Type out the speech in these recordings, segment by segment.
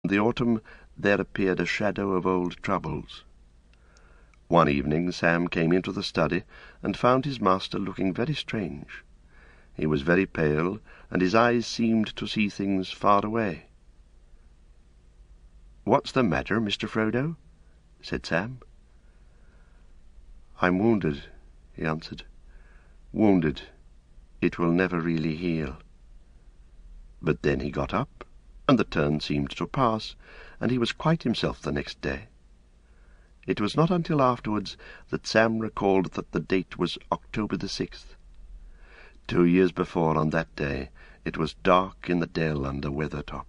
the autumn there appeared a shadow of old troubles. One evening Sam came into the study and found his master looking very strange. He was very pale, and his eyes seemed to see things far away. "What's the matter, Mr. Frodo?" said Sam. "I'm wounded," he answered. "Wounded. It will never really heal." But then he got up, and the turn seemed to pass, and he was quite himself the next day. It was not until afterwards that Sam recalled that the date was October the 6th. 2 years before, on that day, it was dark in the dell under Weathertop.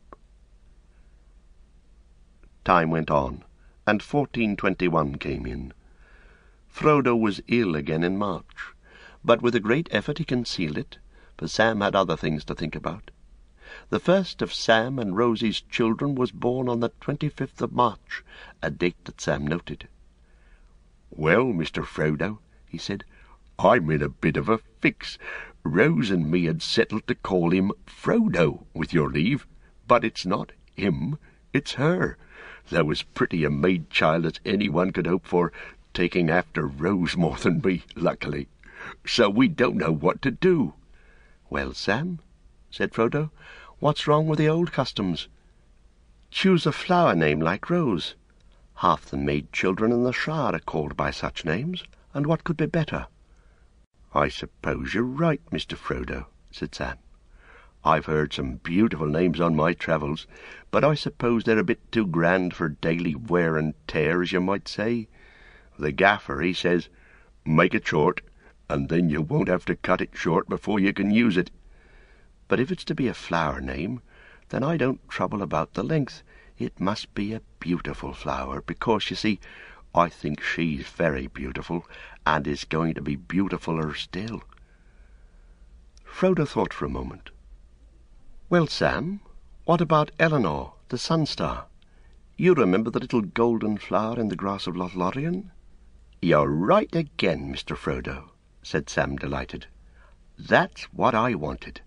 Time went on, and 1421 came in. Frodo was ill again in March, but with a great effort he concealed it, for Sam had other things to think about. The first of Sam and Rosie's children was born on the 25th of March, a date that Sam noted. "Well, Mr. Frodo," he said, "I'm in a bit of a fix. Rose and me had settled to call him Frodo, with your leave, but it's not him, it's her, though as pretty a maid child as anyone could hope for, taking after Rose more than me, luckily. So we don't know what to do." "Well, Sam," said Frodo, "what's wrong with the old customs? Choose a flower name like Rose. Half the maid children in the Shire are called by such names, and what could be better?" "I suppose you're right, Mr. Frodo," said Sam. "I've heard some beautiful names on my travels, but I suppose they're a bit too grand for daily wear and tear, as you might say. The gaffer, he says, 'Make it short, and then you won't have to cut it short before you can use it.' But if it's to be a flower name, then I don't trouble about the length. It must be a beautiful flower, because, you see, I think she's very beautiful, and is going to be beautifuller still." Frodo thought for a moment. "Well, Sam, what about Eleanor, the Sunstar? You remember the little golden flower in the grass of Lothlorien?" "You're right again, Mr. Frodo," said Sam, delighted. "That's what I wanted."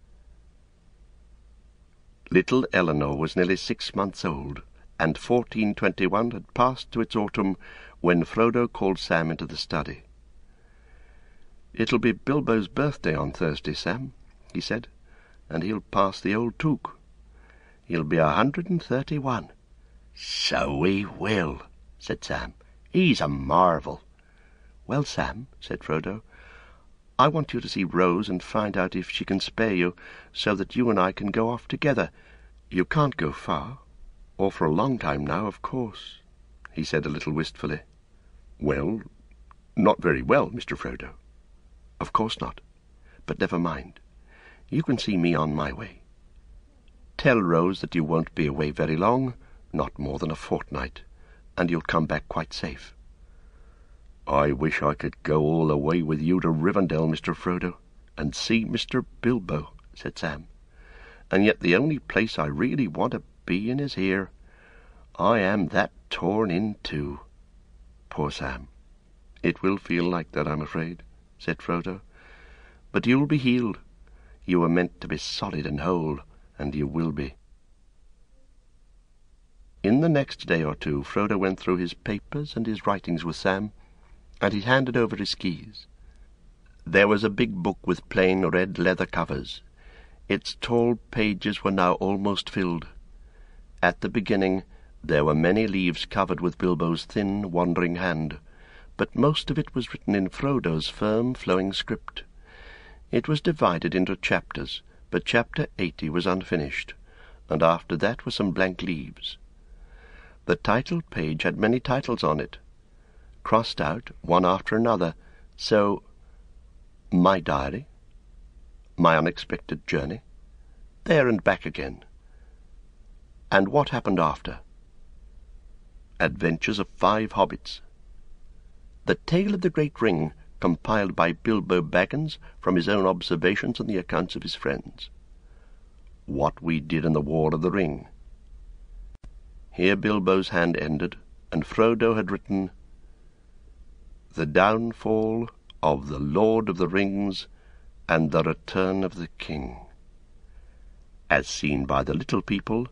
Little Eleanor was nearly 6 months old, and 1421 had passed to its autumn when Frodo called Sam into the study. "It'll be Bilbo's birthday on Thursday, Sam," he said, "and he'll pass the old Took. He'll be 131. "So he will," said Sam. "He's a marvel." "Well, Sam," said Frodo, "I want you to see Rose and find out if she can spare you, so that you and I can go off together. You can't go far, or for a long time now, of course," he said a little wistfully. "Well, not very well, Mr. Frodo." "Of course not. But never mind. You can see me on my way. Tell Rose that you won't be away very long, not more than a fortnight, and you'll come back quite safe." "I wish I could go all the way with you to Rivendell, Mr. Frodo, and see Mr. Bilbo," said Sam. "And yet the only place I really want to be in is here. I am that torn in two." "Poor Sam. It will feel like that, I'm afraid," said Frodo. "But you'll be healed. You were meant to be solid and whole, and you will be." In the next day or two Frodo went through his papers and his writings with Sam, and he handed over his keys. There was a big book with plain red leather covers. Its tall pages were now almost filled. At the beginning there were many leaves covered with Bilbo's thin, wandering hand, but most of it was written in Frodo's firm, flowing script. It was divided into chapters, but chapter 80 was unfinished, and after that were some blank leaves. The title page had many titles on it, crossed out one after another, so My Diary, My Unexpected Journey, There and Back Again, and What Happened After, Adventures of 5 Hobbits, The Tale of the Great Ring, compiled by Bilbo Baggins from his own observations and the accounts of his friends, What We Did in the War of the Ring. Here Bilbo's hand ended, and Frodo had written, The Downfall of the Lord of the Rings and the Return of the King, as seen by the little people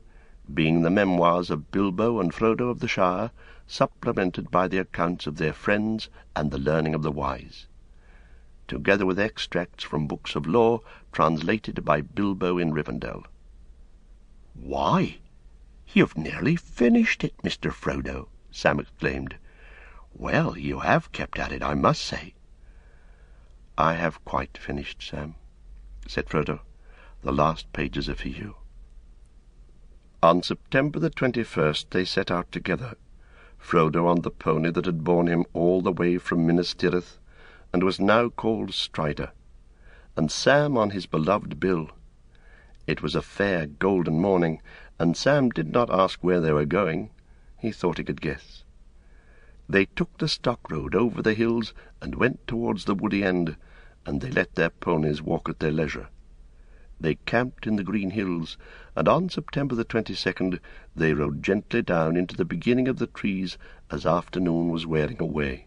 being the memoirs of Bilbo and Frodo of the Shire, supplemented by the accounts of their friends and the learning of the wise, together with extracts from books of lore translated by Bilbo in Rivendell. "Why, you've nearly finished it, Mr. Frodo," Sam exclaimed. "Well, you have kept at it, I must say." "I have quite finished, Sam," said Frodo. "The last pages are for you." On September the 21st they set out together, Frodo on the pony that had borne him all the way from Minas Tirith, and was now called Strider, and Sam on his beloved Bill. It was a fair golden morning, and Sam did not ask where they were going. He thought he could guess. They took the stock road over the hills and went towards the woody end, and they let their ponies walk at their leisure. They camped in the green hills, and on September the 22nd they rode gently down into the beginning of the trees as afternoon was wearing away.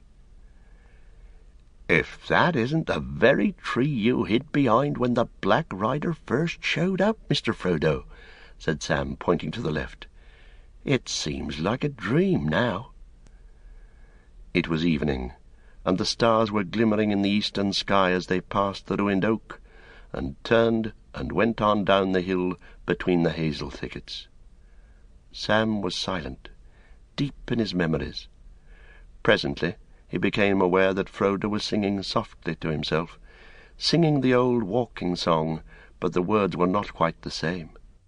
"If that isn't the very tree you hid behind when the Black Rider first showed up, Mr. Frodo," said Sam, pointing to the left. "It seems like a dream now." It was evening, and the stars were glimmering in the eastern sky as they passed the ruined oak, and turned and went on down the hill between the hazel thickets. Sam was silent, deep in his memories. Presently he became aware that Frodo was singing softly to himself, singing the old walking song, but the words were not quite the same.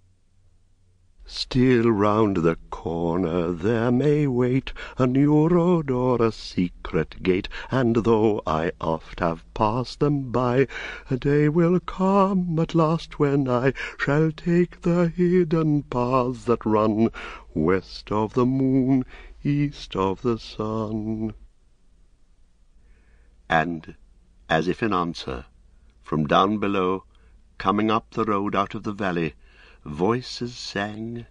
"Still round the corner there may wait a new road or a secret gate, and though I oft have passed them by, a day will come at last when I shall take the hidden paths that run west of the moon, east of the sun." And, as if in answer, from down below, coming up the road out of the valley, voices sang: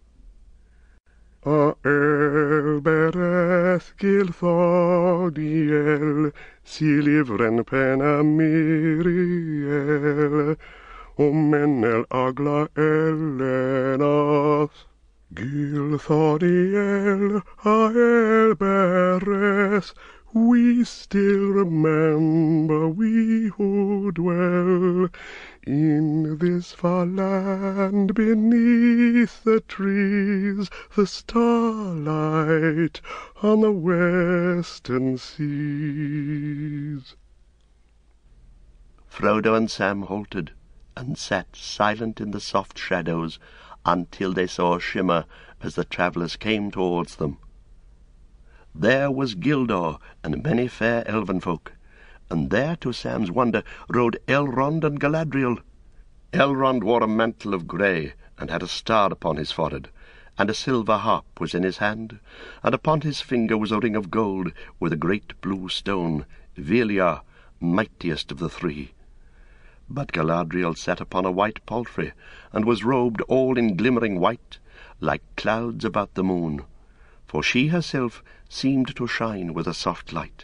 "A elbereth gilthoniel, silivren penna miriel, menel agla elenath. Gilthoniel, a elbereth, we still remember, we who dwell in this far land beneath the trees, the starlight on the western seas." Frodo and Sam halted and sat silent in the soft shadows until they saw a shimmer as the travellers came towards them. There was Gildor and many fair elven folk, and there, to Sam's wonder, rode Elrond and Galadriel. Elrond wore a mantle of grey, and had a star upon his forehead, and a silver harp was in his hand, and upon his finger was a ring of gold with a great blue stone, Velia, mightiest of the three. But Galadriel sat upon a white palfrey, and was robed all in glimmering white, like clouds about the moon, for she herself seemed to shine with a soft light.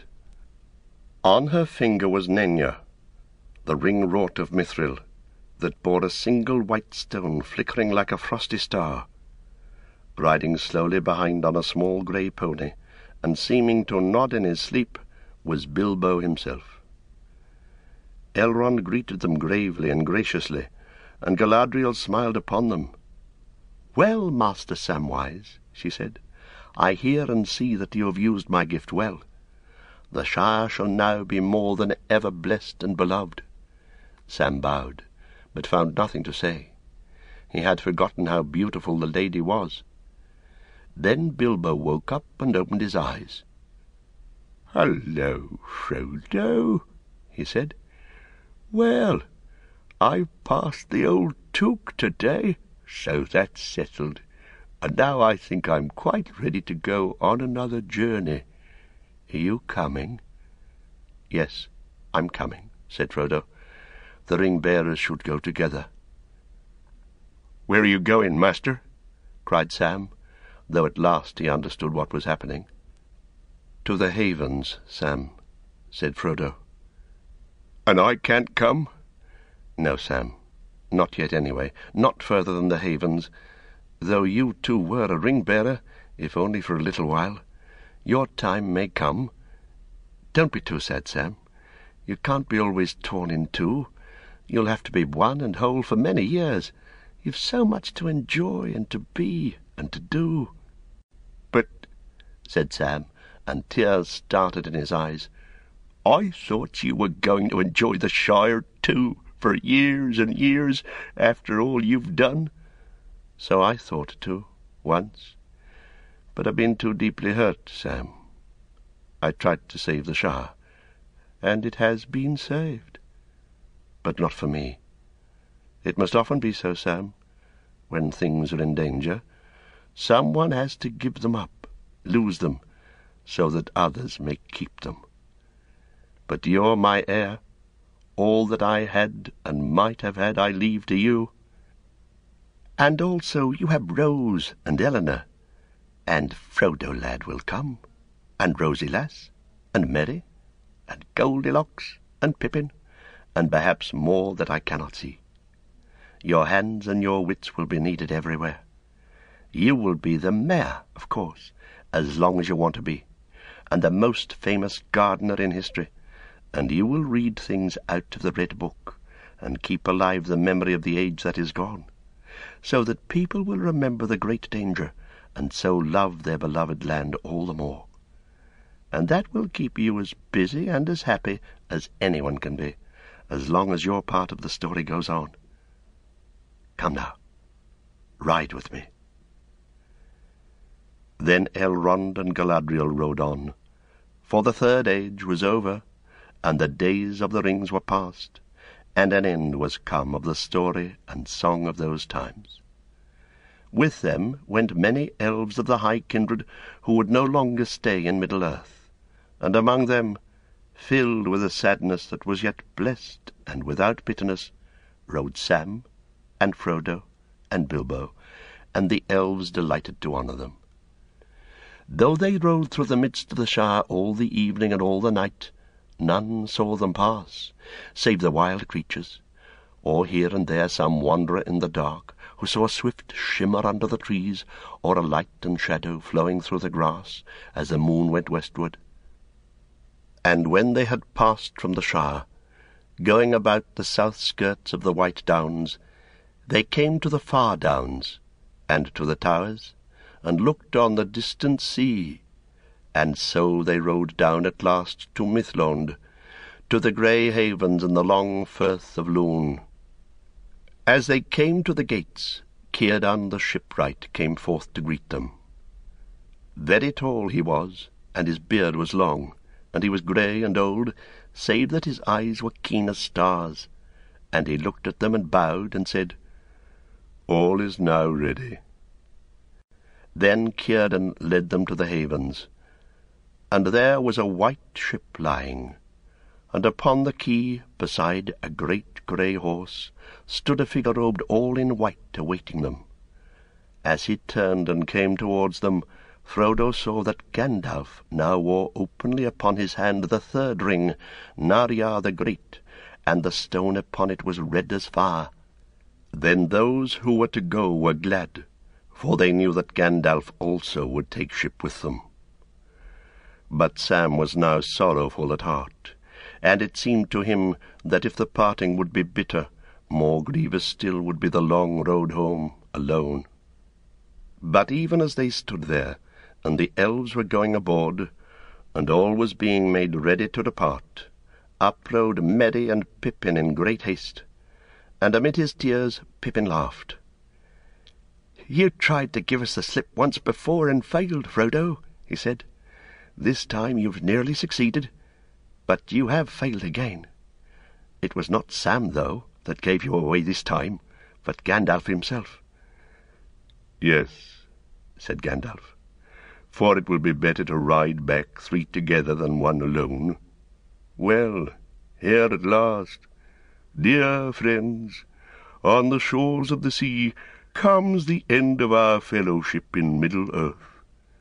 On her finger was Nenya, the ring wrought of mithril, that bore a single white stone flickering like a frosty star. Riding slowly behind on a small grey pony, and seeming to nod in his sleep, was Bilbo himself. Elrond greeted them gravely and graciously, and Galadriel smiled upon them. "Well, Master Samwise," she said, "I hear and see that you have used my gift well. The Shire shall now be more than ever blessed and beloved." Sam bowed, but found nothing to say. He had forgotten how beautiful the lady was. Then Bilbo woke up and opened his eyes. "Hello, Frodo," he said. "Well, I've passed the old Took today, so that's settled, and now I think I'm quite ready to go on another journey. Are you coming?" "Yes, I'm coming," said Frodo. "The ring-bearers should go together." "Where are you going, master?" cried Sam, though at last he understood what was happening. "To the Havens, Sam," said Frodo. "And I can't come?" "No, Sam, not yet anyway, not further than the Havens. though you too were a ring-bearer, if only for a little while. Your time may come. Don't be too sad, Sam. You can't be always torn in two. You'll have to be one and whole for many years. You've so much to enjoy and to be and to do." "But," said Sam, and tears started in his eyes, "I thought you were going to enjoy the Shire too, for years and years, after all you've done." "So I thought too, once. But I've been too deeply hurt, Sam. I tried to save the Shire, and it has been saved. But not for me. It must often be so, Sam. When things are in danger, someone has to give them up, lose them, so that others may keep them. But you're my heir. All that I had and might have had I leave to you. And also you have Rose and Eleanor, and Frodo lad will come, and Rosie lass, and Merry, and Goldilocks, and Pippin, and perhaps more that I cannot see. Your hands and your wits will be needed everywhere. You will be the mayor, of course, as long as you want to be, and the most famous gardener in history, and you will read things out of the Red Book, and keep alive the memory of the age that is gone, so that people will remember the great danger, and so love their beloved land all the more. And that will keep you as busy and as happy as anyone can be, as long as your part of the story goes on. Come now, ride with me." Then Elrond and Galadriel rode on, for the Third Age was over, and the days of the rings were past, and an end was come of the story and song of those times. With them went many elves of the high kindred who would no longer stay in Middle-earth, and among them, filled with a sadness that was yet blessed and without bitterness, rode Sam and Frodo and Bilbo, and the elves delighted to honour them. Though they rode through the midst of the Shire all the evening and all the night, none saw them pass, save the wild creatures, or here and there some wanderer in the dark, who saw a swift shimmer under the trees, or a light and shadow flowing through the grass as the moon went westward. And when they had passed from the Shire, going about the south skirts of the White Downs, they came to the far downs, and to the towers, and looked on the distant sea, and so they rode down at last to Mithlond, to the grey havens and the long firth of Lune. As they came to the gates, Círdan the shipwright came forth to greet them. Very tall he was, and his beard was long, and he was grey and old, save that his eyes were keen as stars, and he looked at them and bowed and said, "All is now ready." Then Círdan led them to the havens, and there was a white ship lying, and upon the quay, beside a great grey horse, stood a figure robed all in white, awaiting them. As he turned and came towards them, Frodo saw that Gandalf now wore openly upon his hand the third ring, Narja the Great, and the stone upon it was red as fire. Then those who were to go were glad, for they knew that Gandalf also would take ship with them. But Sam was now sorrowful at heart, and it seemed to him that if the parting would be bitter, more grievous still would be the long road home alone. But even as they stood there, and the elves were going aboard, and all was being made ready to depart, up rode Merry and Pippin in great haste, and amid his tears Pippin laughed. "You tried to give us the slip once before and failed, Frodo," he said. "This time you've nearly succeeded, but you have failed again. It was not Sam, though, that gave you away this time, but Gandalf himself." "Yes," said Gandalf, "for it will be better to ride back 3 together than 1 alone. Well, here at last, dear friends, on the shores of the sea comes the end of our fellowship in Middle-earth.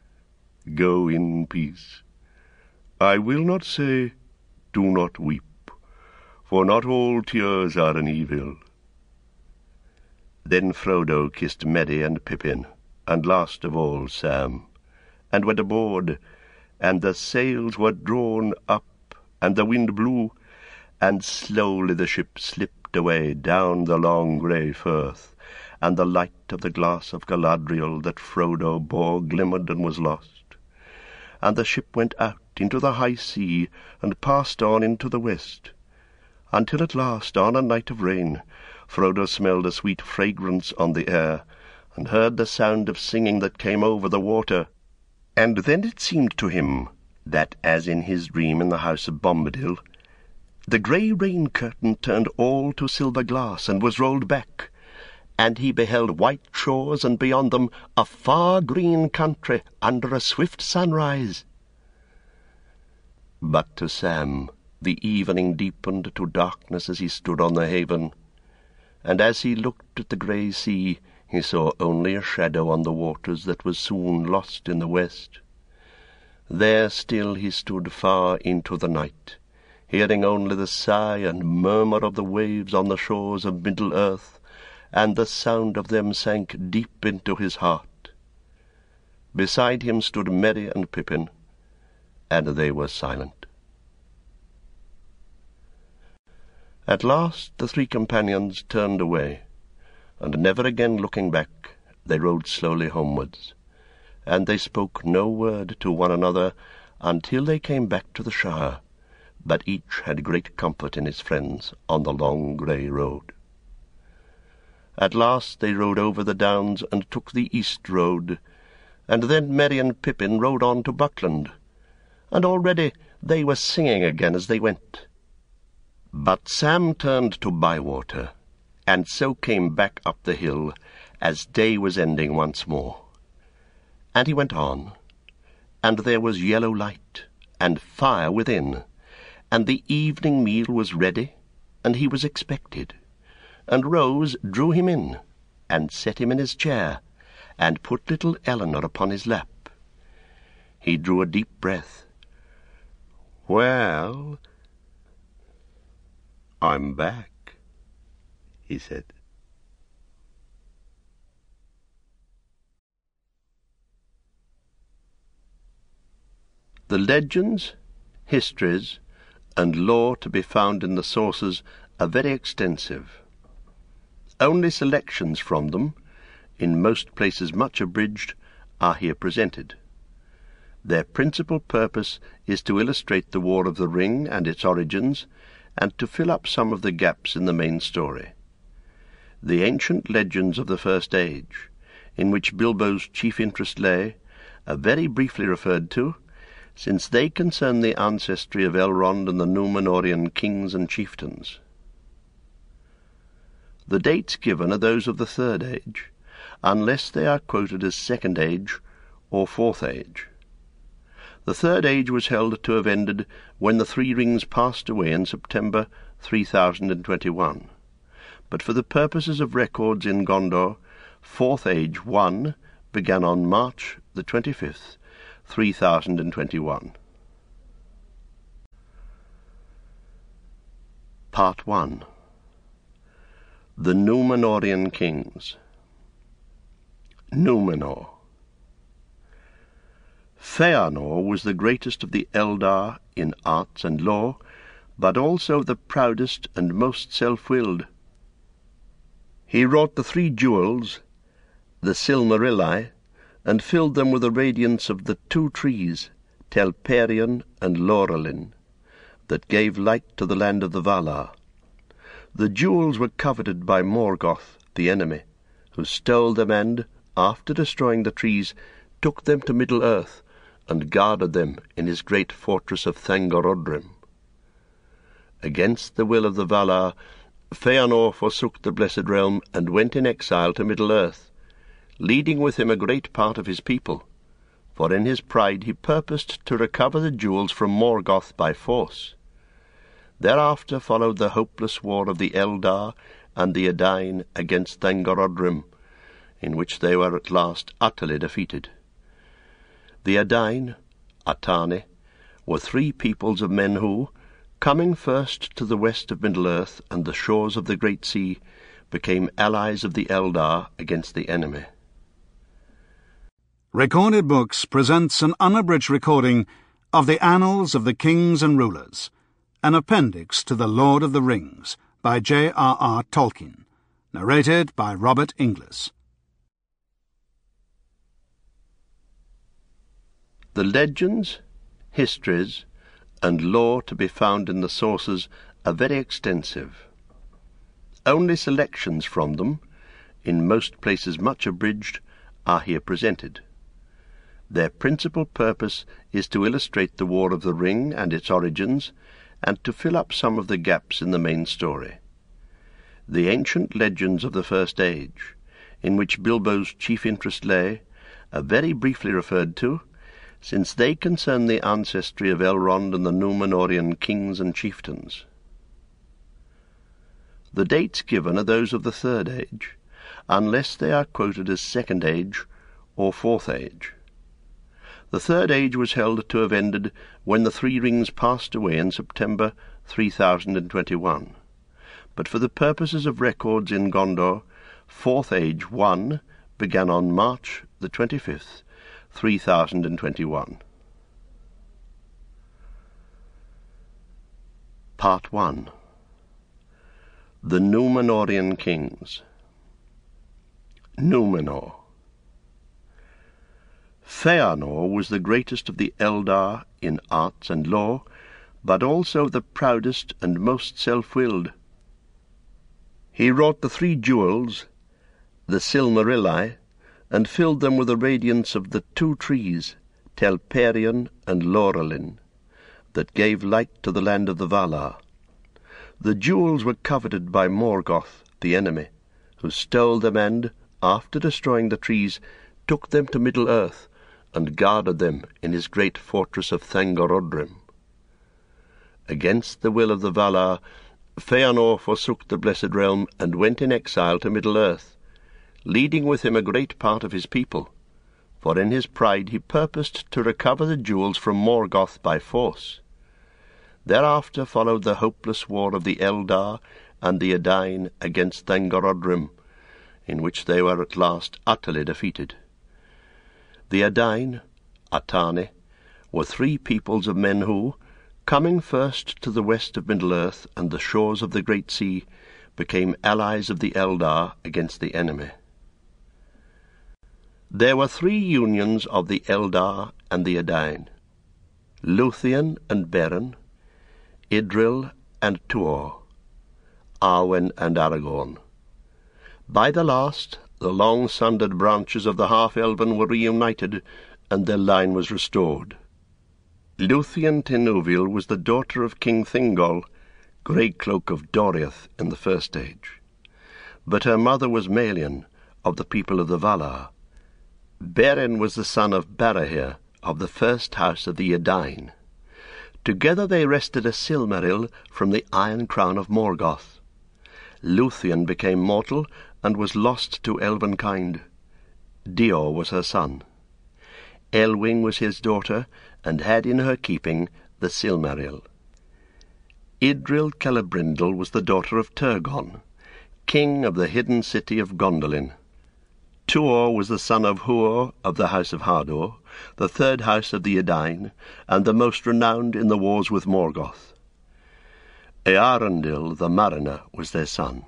Go in peace. I will not say, do not weep, for not all tears are an evil." Then Frodo kissed Merry and Pippin, and last of all Sam, and went aboard, and the sails were drawn up, and the wind blew, and slowly the ship slipped away down the long grey firth, and the light of the glass of Galadriel that Frodo bore glimmered and was lost. And the ship went out into the high sea, and passed on into the west, until at last, on a night of rain, Frodo smelled a sweet fragrance on the air, and heard the sound of singing that came over the water. And then it seemed to him that, as in his dream in the house of Bombadil, the grey rain curtain turned all to silver glass and was rolled back, and he beheld white shores, and beyond them a far green country under a swift sunrise. But to Sam the evening deepened to darkness as he stood on the haven, and as he looked at the grey sea, he saw only a shadow on the waters that was soon lost in the west. There still he stood far into the night, hearing only the sigh and murmur of the waves on the shores of Middle-earth, and the sound of them sank deep into his heart. Beside him stood Merry and Pippin, and they were silent. At last the three companions turned away, and never again looking back, they rode slowly homewards, and they spoke no word to one another until they came back to the Shire, but each had great comfort in his friends on the long grey road. At last they rode over the downs and took the east road, and then Merry and Pippin rode on to Buckland, and already they were singing again as they went. But Sam turned to Bywater, and so came back up the hill as day was ending once more. And he went on, and there was yellow light, and fire within, and the evening meal was ready, and he was expected. And Rose drew him in, and set him in his chair, and put little Eleanor upon his lap. He drew a deep breath. "Well, I'm back," he said. The legends, histories, and lore to be found in the sources are very extensive. Only selections from them, in most places much abridged, are here presented. Their principal purpose is to illustrate the War of the Ring and its origins, and to fill up some of the gaps in the main story. The ancient legends of the First Age, in which Bilbo's chief interest lay, are very briefly referred to, since they concern the ancestry of Elrond and the Númenórean kings and chieftains. The dates given are those of the Third Age, unless they are quoted as Second Age or Fourth Age. The Third Age was held to have ended when the Three Rings passed away in September 3021, but for the purposes of records in Gondor, Fourth Age 1 began on March the 25th, 3021. Part 1. The Númenórean Kings. Númenor. Fëanor was the greatest of the Eldar in arts and law, but also the proudest and most self-willed. He wrought the 3 jewels, the Silmarili, and filled them with the radiance of the 2 trees, Telperion and Laurelin, that gave light to the land of the Valar. The jewels were coveted by Morgoth, the enemy, who stole them and, after destroying the trees, took them to Middle-earth, and guarded them in his great fortress of Thangorodrim. Against the will of the Valar, Fëanor forsook the Blessed Realm and went in exile to Middle-earth, leading with him a great part of his people, for in his pride he purposed to recover the jewels from Morgoth by force. Thereafter followed the hopeless war of the Eldar and the Edain against Thangorodrim, in which they were at last utterly defeated. The Edain, Atani, were 3 peoples of men who, coming first to the west of Middle-earth and the shores of the Great Sea, became allies of the Eldar against the enemy. Recorded Books presents an unabridged recording of the Annals of the Kings and Rulers, an appendix to The Lord of the Rings by J.R.R. Tolkien, narrated by Robert Inglis. The legends, histories, and lore to be found in the sources are very extensive. Only selections from them, in most places much abridged, are here presented. Their principal purpose is to illustrate the War of the Ring and its origins, and to fill up some of the gaps in the main story. The ancient legends of the First Age, in which Bilbo's chief interest lay, are very briefly referred to, since they concern the ancestry of Elrond and the Númenórean kings and chieftains. The dates given are those of the Third Age, unless they are quoted as Second Age or Fourth Age. The Third Age was held to have ended when the Three Rings passed away in September 3021, but for the purposes of records in Gondor, Fourth Age 1 began on March the 25th, 3021. Part 1. The Númenórean Kings. Númenor. Fëanor was the greatest of the Eldar in arts and law, but also the proudest and most self-willed. He wrought the three jewels, the Silmarili, and filled them with the radiance of the two trees, Telperion and Laurelin, that gave light to the land of the Valar. The jewels were coveted by Morgoth, the enemy, who stole them and, after destroying the trees, took them to Middle-earth and guarded them in his great fortress of Thangorodrim. Against the will of the Valar, Fëanor forsook the Blessed Realm and went in exile to Middle-earth, leading with him a great part of his people, for in his pride he purposed to recover the jewels from Morgoth by force. Thereafter followed the hopeless war of the Eldar and the Edain against Thangorodrim, in which they were at last utterly defeated. The Edain, Atani, were three peoples of men who, coming first to the west of Middle-earth and the shores of the Great Sea, became allies of the Eldar against the enemy. There were three unions of the Eldar and the Edain: Luthien and Beren, Idril and Tuor, Arwen and Aragorn. By the last, the long-sundered branches of the half-elven were reunited, and their line was restored. Luthien Tinuvil was the daughter of King Thingol, Greycloak of Doriath in the First Age, but her mother was Melian, of the people of the Valar. Beren was the son of Barahir, of the first house of the Edain. Together they wrested a Silmaril from the iron crown of Morgoth. Luthien became mortal and was lost to elvenkind. Dior was her son. Elwing was his daughter, and had in her keeping the Silmaril. Idril Celebrimbor was the daughter of Turgon, king of the hidden city of Gondolin. Tuor was the son of Huor of the house of Hador, the third house of the Edain, and the most renowned in the wars with Morgoth. Earendil the mariner was their son.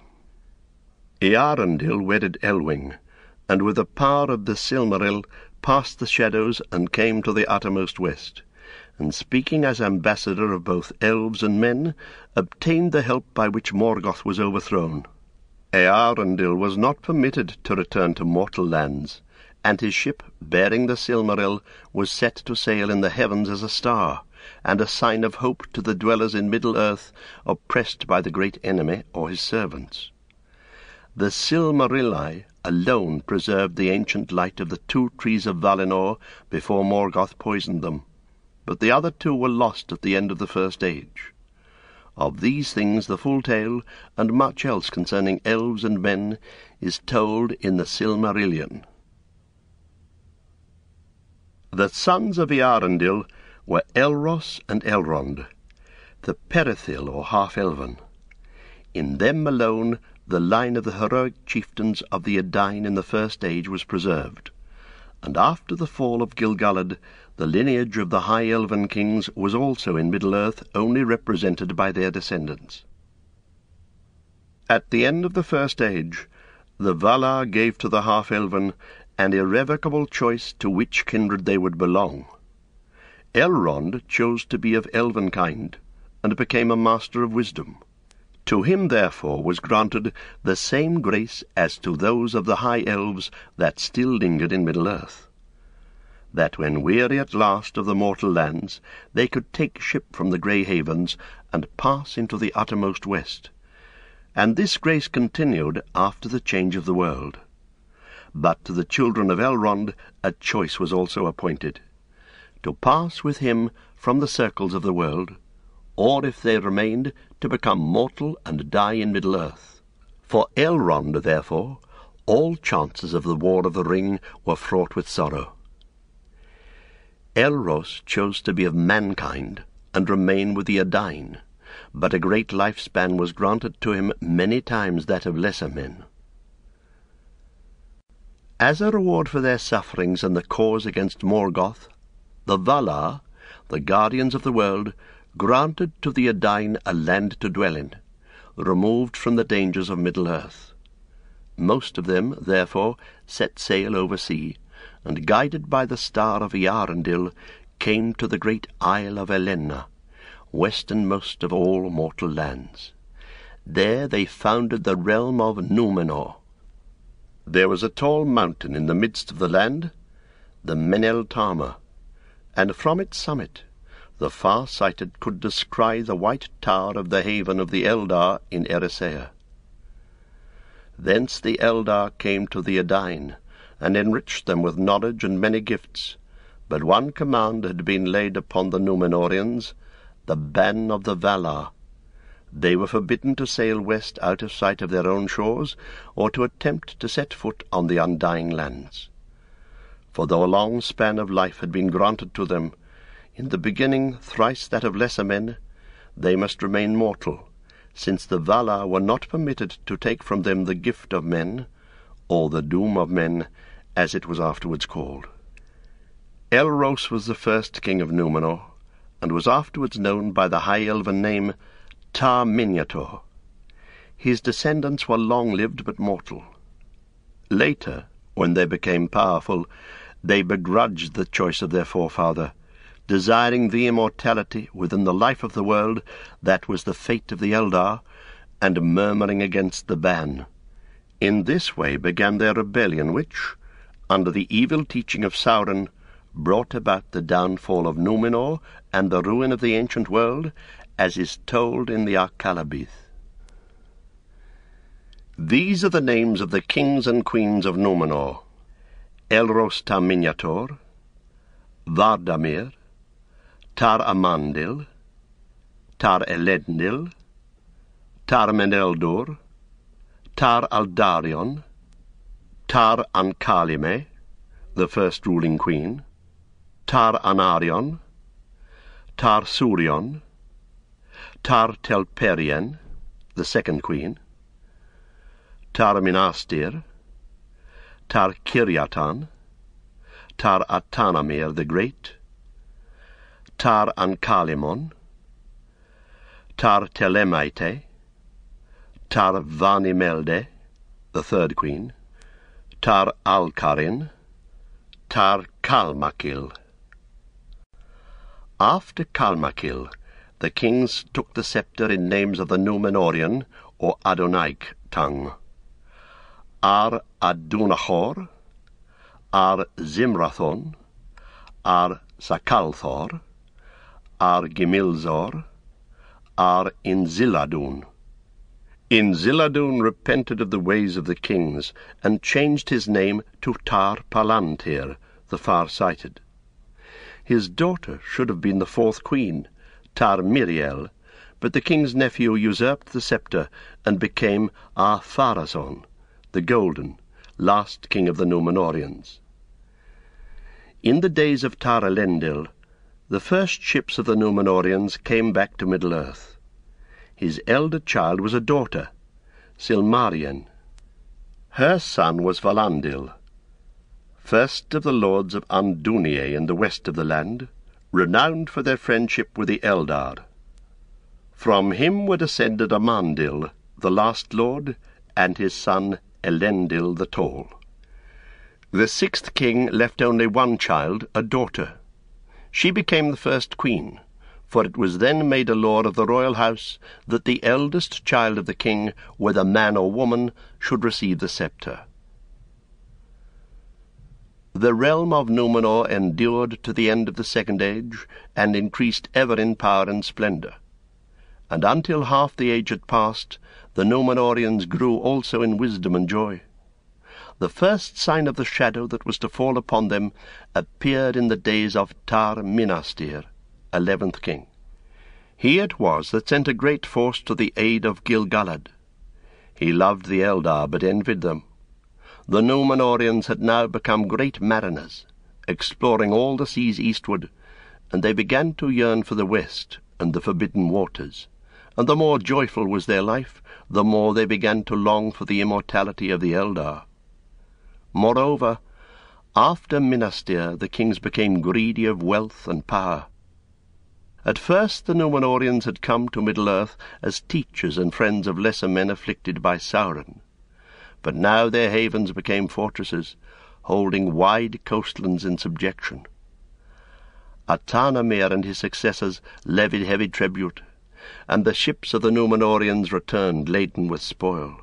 Earendil wedded Elwing, and with the power of the Silmaril passed the shadows and came to the uttermost west, and speaking as ambassador of both elves and men, obtained the help by which Morgoth was overthrown. Earendil was not permitted to return to mortal lands, and his ship, bearing the Silmaril, was set to sail in the heavens as a star, and a sign of hope to the dwellers in Middle-earth, oppressed by the great enemy or his servants. The Silmarili alone preserved the ancient light of the two trees of Valinor before Morgoth poisoned them, but the other two were lost at the end of the First Age. Of these things the full tale, and much else concerning elves and men, is told in the Silmarillion. The sons of Earendil were Elros and Elrond, the Perithil or half-elven. In them alone the line of the heroic chieftains of the Edain in the First Age was preserved, and after the fall of Gil-galad, the lineage of the high elven kings was also in Middle-earth, only represented by their descendants. At the end of the First Age, the Valar gave to the half-elven an irrevocable choice to which kindred they would belong. Elrond chose to be of elven kind, and became a master of wisdom. To him, therefore, was granted the same grace as to those of the high elves that still lingered in Middle-earth, that when weary at last of the mortal lands, they could take ship from the grey havens and pass into the uttermost west. And this grace continued after the change of the world. But to the children of Elrond a choice was also appointed, to pass with him from the circles of the world, or, if they remained, to become mortal and die in Middle-earth. For Elrond, therefore, all chances of the War of the Ring were fraught with sorrow. Elros chose to be of mankind and remain with the Edain, but a great lifespan was granted to him, many times that of lesser men. As a reward for their sufferings and the cause against Morgoth, the Valar, the guardians of the world, granted to the Edain a land to dwell in, removed from the dangers of Middle-earth. Most of them, therefore, set sail over sea, and, guided by the star of Eärendil, came to the great Isle of Elenna, westernmost of all mortal lands. There they founded the realm of Númenor. There was a tall mountain in the midst of the land, the Meneltarma, and from its summit the far-sighted could descry the white tower of the haven of the Eldar in Eressëa. Thence the Eldar came to the Edain, and enriched them with knowledge and many gifts, but one command had been laid upon the Númenorians, the ban of the Valar. They were forbidden to sail west out of sight of their own shores, or to attempt to set foot on the Undying Lands. For though a long span of life had been granted to them, in the beginning thrice that of lesser men, they must remain mortal, since the Valar were not permitted to take from them the gift of men, or the doom of men, as it was afterwards called. Elros was the first king of Númenor, and was afterwards known by the high elven name Tar Miniator. His descendants were long-lived but mortal. Later, when they became powerful, they begrudged the choice of their forefather, desiring the immortality within the life of the world that was the fate of the Eldar, and murmuring against the ban. In this way began their rebellion which, under the evil teaching of Sauron, brought about the downfall of Númenor and the ruin of the ancient world, as is told in the Arcalabith. These are the names of the kings and queens of Númenor: Elros Tar Miniator, Vardamir, Tar Amandil, Tar Elendil, Tar Meneldur, Tar Aldarion, Tar Ankalime, the first ruling queen, Tar Anarion, Tar Surion, Tar Telperien, the second queen, Tar Minastir, Tar Kiriatan, Tar Atanamir the Great, Tar Ankalimon, Tar Telemaite, Tar Vanimelde, the third queen, Tar Alkarin, Tar Kalmakil. After Kalmakil, the kings took the sceptre in names of the Númenorian or Adonaic tongue: Ar Adunachor, Ar Zimrathon, Ar Sakalthor, Ar Gimilzor, Ar Inziladun. Inziladun repented of the ways of the kings, and changed his name to Tar Palantir, the far-sighted. His daughter should have been the fourth queen, Tar Miriel, but the king's nephew usurped the sceptre and became Ar-Pharazôn, the Golden, last king of the Númenorians. In the days of Tar Elendil, the first ships of the Númenorians came back to Middle-earth. His elder child was a daughter, Silmarien. Her son was Valandil. first of the lords of Anduniae in the west of the land, renowned for their friendship with the Eldar. From him were descended Amandil, the last lord, and his son Elendil the Tall. The sixth king left only one child, a daughter. She became the first queen, for it was then made a law of the royal house that the eldest child of the king, whether man or woman, should receive the sceptre. The realm of Numenor endured to the end of the Second Age, and increased ever in power and splendour. And until half the age had passed, the Numenorians grew also in wisdom and joy. The first sign of the shadow that was to fall upon them appeared in the days of Tar Minastir, 11th king. He it was that sent a great force to the aid of Gil-galad. He loved the Eldar, but envied them. The Numenorians had now become great mariners, exploring all the seas eastward, and they began to yearn for the west and the forbidden waters, and the more joyful was their life, the more they began to long for the immortality of the Eldar. Moreover, after Minastir the kings became greedy of wealth and power. At first the Numenorians had come to Middle-earth as teachers and friends of lesser men afflicted by Sauron, but now their havens became fortresses, holding wide coastlands in subjection. Atanamir and his successors levied heavy tribute, and the ships of the Numenorians returned laden with spoil.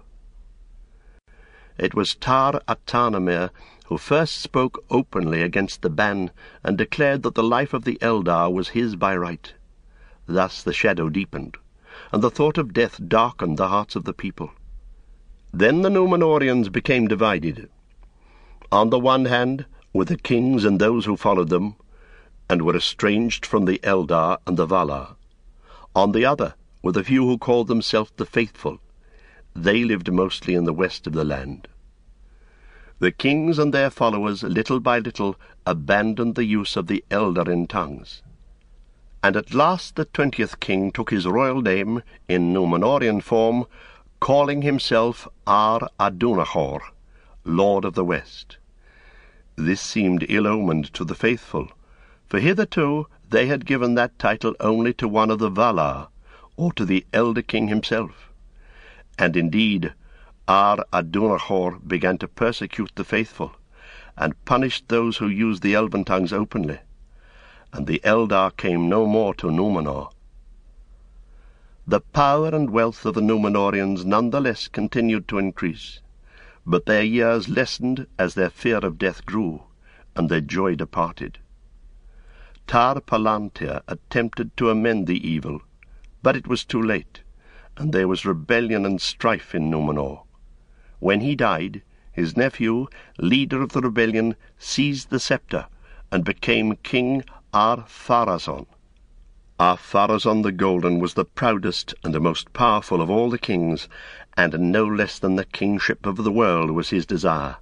It was Tar Atanamir who first spoke openly against the ban, and declared that the life of the Eldar was his by right. Thus the shadow deepened, and the thought of death darkened the hearts of the people. Then the Numenorians became divided. On the one hand were the kings and those who followed them, and were estranged from the Eldar and the Valar. On the other were the few who called themselves the faithful. They lived mostly in the west of the land. The kings and their followers, little by little, abandoned the use of the Eldarin tongues. And at last the 20th king took his royal name in Numenorian form, calling himself Ar-Adunahor, Lord of the West. This seemed ill-omened to the faithful, for hitherto they had given that title only to one of the Valar, or to the elder king himself. And indeed, Ar-Adunahor began to persecute the faithful, and punished those who used the elven tongues openly, and the Eldar came no more to Numenor. The power and wealth of the Numenorians none the less continued to increase, but their years lessened as their fear of death grew, and their joy departed. Tar Palantir attempted to amend the evil, but it was too late, and there was rebellion and strife in Numenor. When he died, his nephew, leader of the rebellion, seized the sceptre and became King Ar-Pharazôn. Ar-Pharazôn the Golden was the proudest and the most powerful of all the kings, and no less than the kingship of the world was his desire.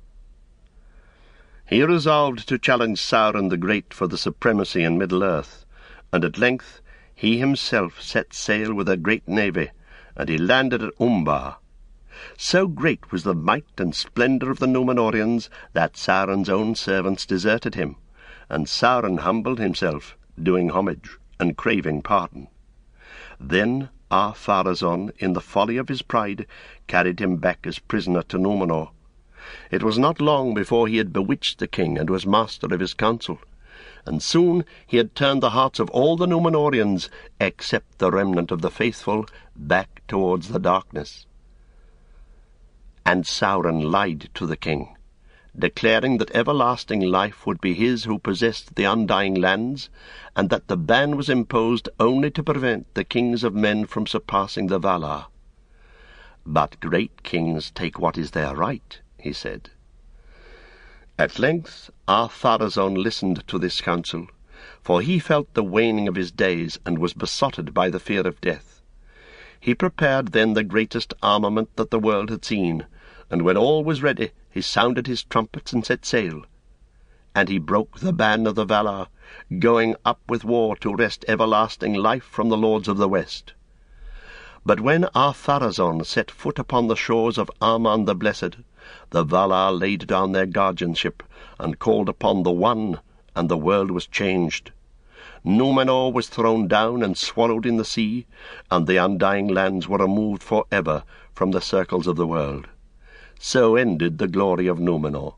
He resolved to challenge Sauron the Great for the supremacy in Middle-earth, and at length he himself set sail with a great navy, and he landed at Umbar. So great was the might and splendour of the Numenorians that Sauron's own servants deserted him, and Sauron humbled himself, doing homage and craving pardon. Then Ar-Pharazôn, in the folly of his pride, carried him back as prisoner to Numenor. It was not long before he had bewitched the king and was master of his council, and soon he had turned the hearts of all the Numenorians, except the remnant of the faithful, back towards the darkness. And Sauron lied to the king, declaring that everlasting life would be his who possessed the undying lands, and that the ban was imposed only to prevent the kings of men from surpassing the Valar. But great kings take what is their right, he said. At length Ar-Pharazôn listened to this counsel, for he felt the waning of his days, and was besotted by the fear of death. He prepared then the greatest armament that the world had seen, and when all was ready, he sounded his trumpets and set sail. And he broke the ban of the Valar, going up with war to wrest everlasting life from the lords of the West. But when Ar-Pharazôn set foot upon the shores of Aman the Blessed, the Valar laid down their guardianship, and called upon the One, and the world was changed. Númenor was thrown down and swallowed in the sea, and the undying lands were removed for ever from the circles of the world. So ended the glory of Númenor.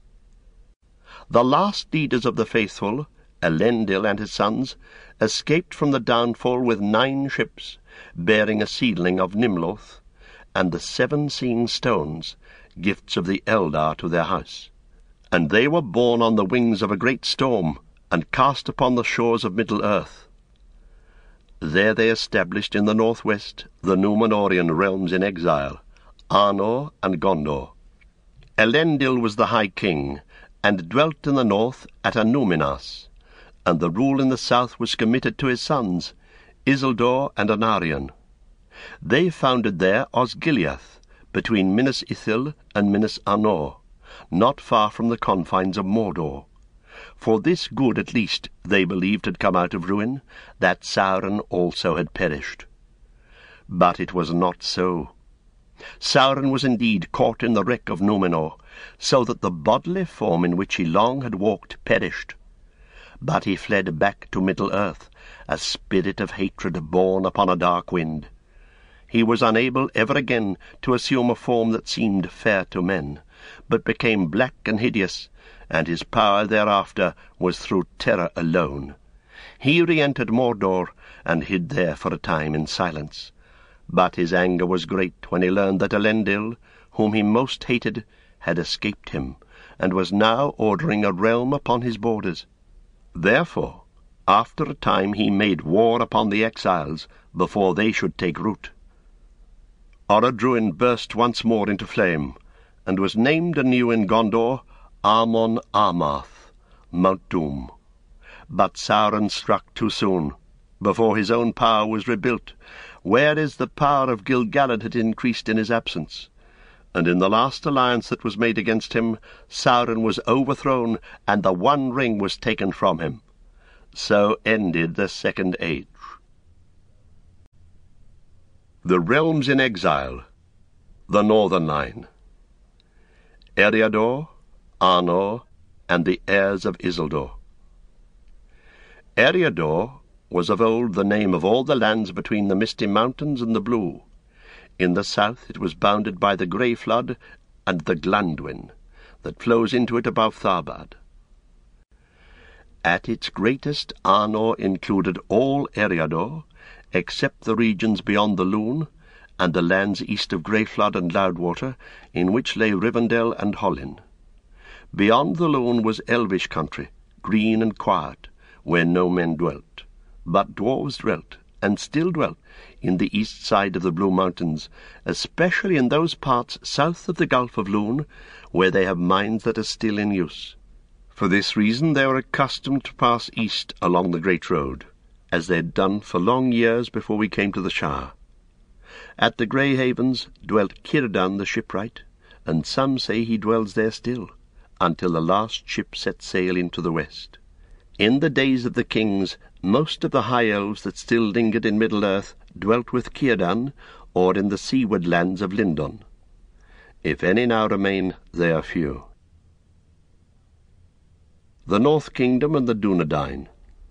The last leaders of the faithful, Elendil and his sons, escaped from the downfall with 9 ships, bearing a seedling of Nimloth, and the 7 seeing stones, gifts of the Eldar to their house. And they were borne on the wings of a great storm, and cast upon the shores of Middle-earth. There they established in the northwest the Númenorian realms in exile, Arnor and Gondor. Elendil was the high king, and dwelt in the north at Annúminas, and the rule in the south was committed to his sons, Isildur and Anarion. They founded there Osgiliath, between Minas Ithil and Minas Anor, not far from the confines of Mordor. For this good at least they believed had come out of ruin, that Sauron also had perished. But it was not so. Sauron was indeed caught in the wreck of Númenor, so that the bodily form in which he long had walked perished. But he fled back to Middle-earth, a spirit of hatred borne upon a dark wind. He was unable ever again to assume a form that seemed fair to men, but became black and hideous, and his power thereafter was through terror alone. He re-entered Mordor, and hid there for a time in silence. But his anger was great when he learned that Elendil, whom he most hated, had escaped him, and was now ordering a realm upon his borders. Therefore, after a time he made war upon the exiles, before they should take root. Orodruin burst once more into flame, and was named anew in Gondor Amon Amarth, Mount Doom. But Sauron struck too soon, before his own power was rebuilt, whereas the power of Gil-galad had increased in his absence. And in the last alliance that was made against him, Sauron was overthrown, and the One Ring was taken from him. So ended the Second Age. The realms in exile. The Northern Line. Eriador, Arnor, and the heirs of Isildur. Eriador was of old the name of all the lands between the Misty Mountains and the Blue. In the south it was bounded by the Grey Flood and the Glandwin, that flows into it above Tharbad. At its greatest, Arnor included all Eriador, except the regions beyond the Lune, and the lands east of Grey Flood and Loudwater, in which lay Rivendell and Hollin. Beyond the Lune was elvish country, green and quiet, where no men dwelt. But dwarves dwelt, and still dwelt, in the east side of the Blue Mountains, especially in those parts south of the Gulf of Lune, where they have mines that are still in use. For this reason they were accustomed to pass east along the Great Road, as they had done for long years before we came to the Shire. At the Grey Havens dwelt Círdan the shipwright, and some say he dwells there still, until the last ship set sail into the west. In the days of the kings, most of the high elves that still lingered in Middle-earth dwelt with Círdan, or in the seaward lands of Lindon. If any now remain, they are few. The North Kingdom and the Dunedain.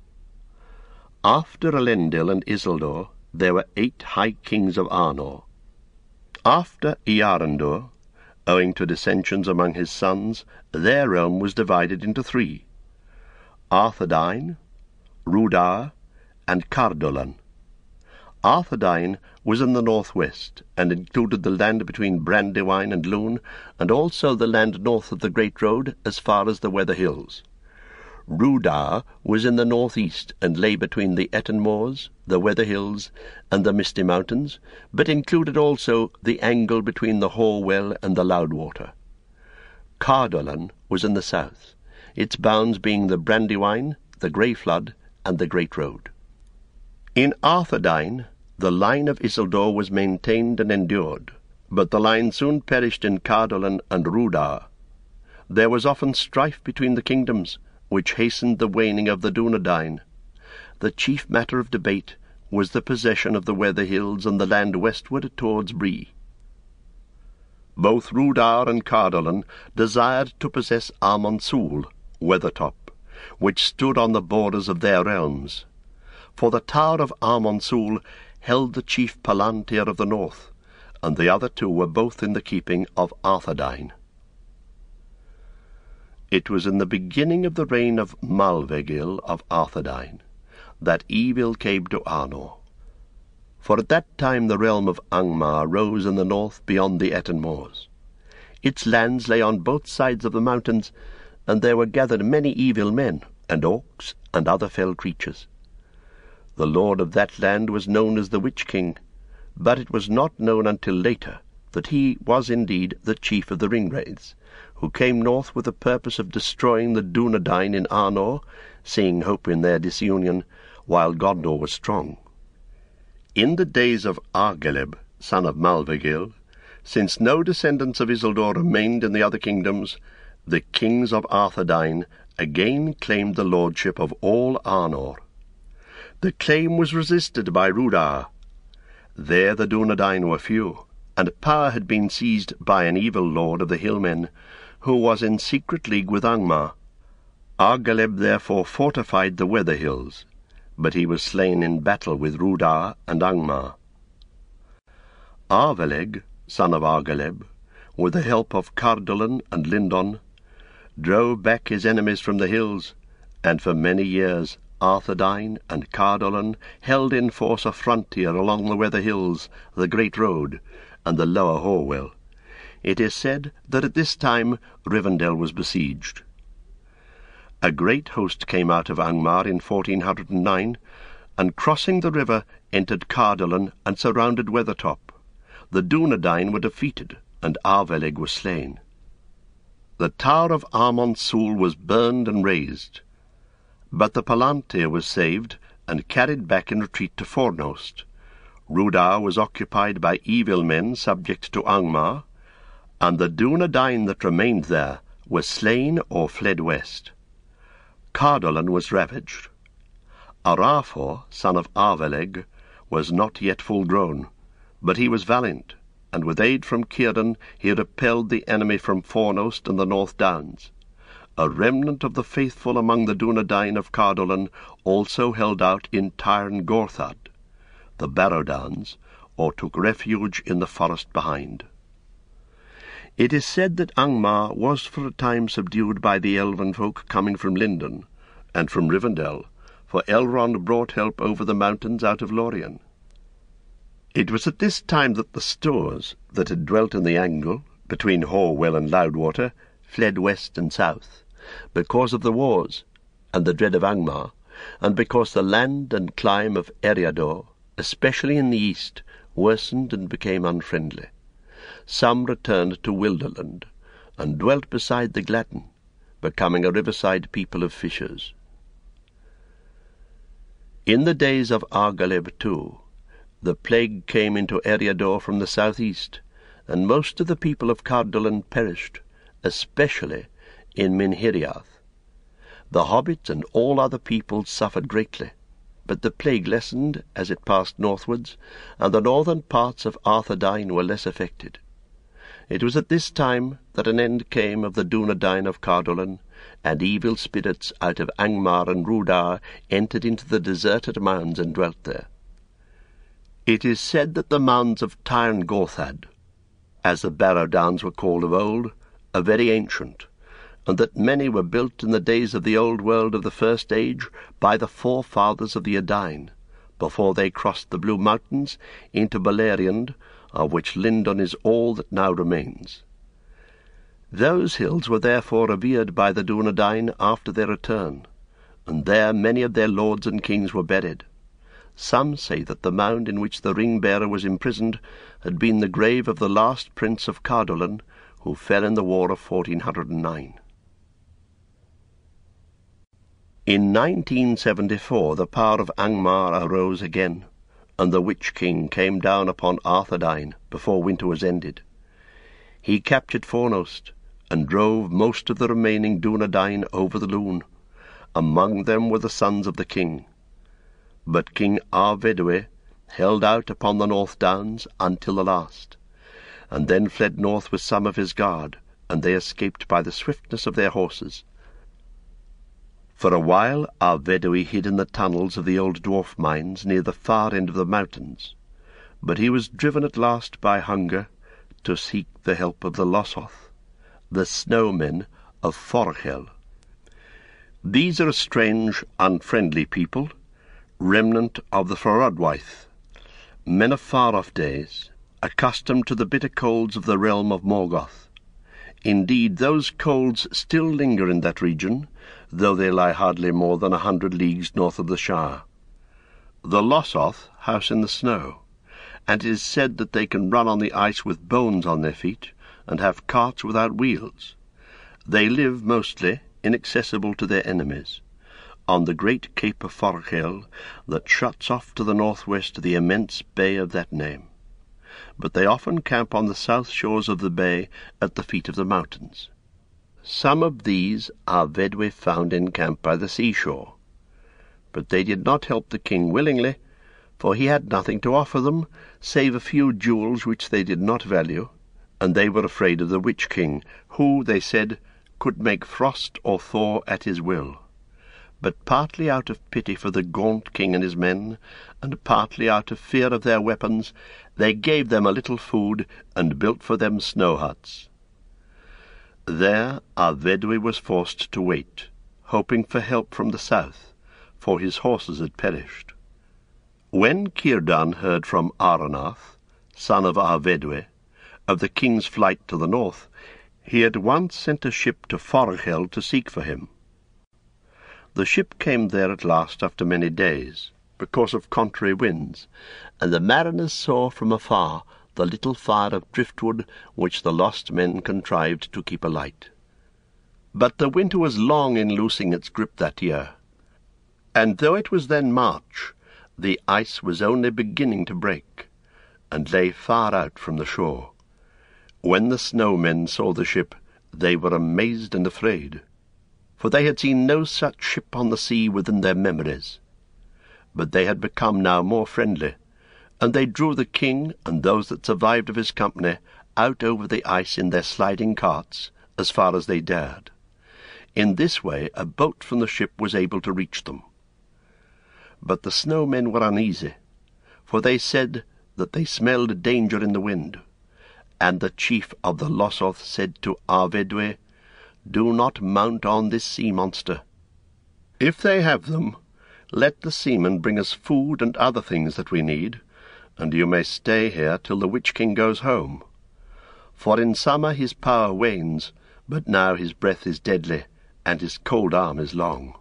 After Elendil and Isildur, there were 8 high kings of Arnor. After Earendur, owing to dissensions among his sons, their realm was divided into 3, Arthedain, Rhudaur, and Cardolan. Arthedain was in the northwest, and included the land between Brandywine and Lune, and also the land north of the Great Road as far as the Weather Hills. Rhudaur was in the northeast, and lay between the Etten Moors, the Weather Hills, and the Misty Mountains, but included also the angle between the Horwell and the Loudwater. Cardolan was in the south, its bounds being the Brandywine, the Grey Flood, and the Great Road. In Arthedain the line of Isildur was maintained and endured, but the line soon perished in Cardolan and Rhudaur. There was often strife between the kingdoms, which hastened the waning of the Dunedain. The chief matter of debate was the possession of the Weather Hills and the land westward towards Bree. Both Rudar and Cardolan desired to possess Armansul, Weathertop, which stood on the borders of their realms. For the tower of Armansul held the chief Palantir of the north, and the other two were both in the keeping of Arthedain. It was in the beginning of the reign of Malvegil of Arthedain that evil came to Arnor. For at that time the realm of Angmar rose in the north beyond the Etten Moors. Its lands lay on both sides of the mountains, and there were gathered many evil men, and orcs, and other fell creatures. The lord of that land was known as the Witch King, but it was not known until later that he was indeed the chief of the Ringwraiths, who came north with the purpose of destroying the Dunedain in Arnor, seeing hope in their disunion, while Gondor was strong. In the days of Argeleb, son of Malvegil, since no descendants of Isildur remained in the other kingdoms, the kings of Arthedain again claimed the lordship of all Arnor. The claim was resisted by Rudar. There the Dunedain were few, and power had been seized by an evil lord of the Hillmen, who was in secret league with Angmar. Argeleb therefore fortified the Weather Hills, but he was slain in battle with Rudar and Angmar. Arveleg, son of Argeleb, with the help of Cardolan and Lindon, drove back his enemies from the hills, and for many years Arthedain and Cardolan held in force a frontier along the Weather Hills, the Great Road, and the Lower Horwell. It is said that at this time Rivendell was besieged. A great host came out of Angmar in 1409, and crossing the river entered Cardolan and surrounded Weathertop. The Dunedain were defeated, and Arveleg was slain. The tower of Armansul was burned and razed, but the Palantir was saved and carried back in retreat to Fornost. Rudar was occupied by evil men subject to Angmar, and the Dunedain that remained there were slain or fled west. Cardolan was ravaged. Arafor, son of Arveleg, was not yet full grown, but he was valiant, and with aid from Círdan he repelled the enemy from Fornost and the North Downs. A remnant of the faithful among the Dunedain of Cardolan also held out in Tirn Gorthad. The Barrow Downs, or took refuge in the forest behind. It is said that Angmar was for a time subdued by the elven folk coming from Lindon, and from Rivendell, for Elrond brought help over the mountains out of Lorien. It was at this time that the Stoors, that had dwelt in the angle, between Horwell and Loudwater, fled west and south, because of the wars, and the dread of Angmar, and because the land and clime of Eriador, especially in the east, worsened and became unfriendly. Some returned to Wilderland, and dwelt beside the Gladden, becoming a riverside people of fishers. In the days of Argeleb too, the plague came into Eriador from the southeast, and most of the people of Cardolan perished, especially in Minhiriath. The hobbits and all other peoples suffered greatly, but the plague lessened as it passed northwards, and the northern parts of Arthedain were less affected. It was at this time that an end came of the Dunedain of Cardolan, and evil spirits out of Angmar and Rudar entered into the deserted mounds and dwelt there. It is said that the mounds of Tirn Gorthad, as the Barrow Downs were called of old, are very ancient, and that many were built in the days of the old world of the First Age by the forefathers of the Edain, before they crossed the Blue Mountains into Beleriand, of which Lindon is all that now remains. Those hills were therefore revered by the Dunedain after their return, and there many of their lords and kings were buried. Some say that the mound in which the ring-bearer was imprisoned had been the grave of the last prince of Cardolan, who fell in the war of 1409. In 1974 the power of Angmar arose again, and the Witch King came down upon Arthedain before winter was ended. He captured Fornost, and drove most of the remaining Dunedain over the Lune. Among them were the sons of the king. But King Arvedue held out upon the North Downs until the last, and then fled north with some of his guard, and they escaped by the swiftness of their horses. For a while Ar-Vedui hid in the tunnels of the old dwarf mines near the far end of the mountains, but he was driven at last by hunger to seek the help of the Lossoth, the snowmen of Forchel. These are a strange, unfriendly people, remnant of the Forodwaith, men of far-off days, accustomed to the bitter colds of the realm of Morgoth. Indeed, those colds still linger in that region, though they lie hardly more than 100 leagues north of the Shire. The Lossoth house in the snow, and it is said that they can run on the ice with bones on their feet, and have carts without wheels. They live mostly, inaccessible to their enemies, on the great cape of Forchel that shuts off to the northwest the immense bay of that name. But they often camp on the south shores of the bay at the feet of the mountains. Some of these Ar-Vedui found in camp by the seashore, but they did not help the king willingly, for he had nothing to offer them, save a few jewels which they did not value, and they were afraid of the witch-king, who, they said, could make frost or thaw at his will. But partly out of pity for the gaunt king and his men, and partly out of fear of their weapons, they gave them a little food, and built for them snow huts. There Ar-Vedui was forced to wait, hoping for help from the south, for his horses had perished. When Círdan heard from Aronath, son of Ar-Vedui, of the king's flight to the north, he at once sent a ship to Forchel to seek for him. The ship came there at last after many days, because of contrary winds, and the mariners saw from afar the little fire of driftwood which the lost men contrived to keep alight. But the winter was long in loosing its grip that year, and though it was then March, the ice was only beginning to break, and lay far out from the shore. When the snowmen saw the ship, they were amazed and afraid, for they had seen no such ship on the sea within their memories. But they had become now more friendly, and they drew the king and those that survived of his company out over the ice in their sliding carts as far as they dared. In this way a boat from the ship was able to reach them. But the snowmen were uneasy, for they said that they smelled danger in the wind, and the chief of the Lossoth said to Ar-Vedui, "Do not mount on this sea monster. If they have them, let the seamen bring us food and other things that we need, and you may stay here till the witch-king goes home. For in summer his power wanes, but now his breath is deadly, and his cold arm is long."